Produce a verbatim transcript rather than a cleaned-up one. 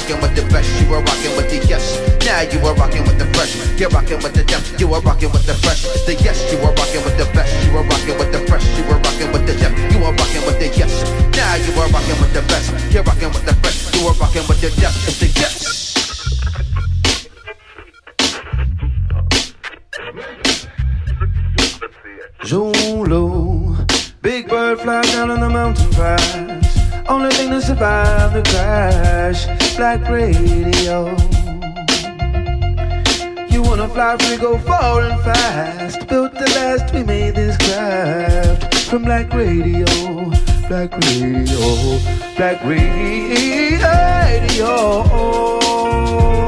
rocking with the best. You are rocking with the yes. Now you are rocking with the fresh. You're rocking with the depth. You are rocking with the fresh. The yes. You are rocking with the best. You are rocking with the fresh. You are rocking with the depth. You are rocking with the yes. Now you are rocking with the best. You're rocking with the fresh. You are rocking with the depth. It's the yes. Zulu, big bird fly down on the mountain pass. Only thing to survive the crash, Black Radio. You wanna fly free, go far and fast. Built the last, we made this craft. From Black Radio, Black Radio, Black Radio.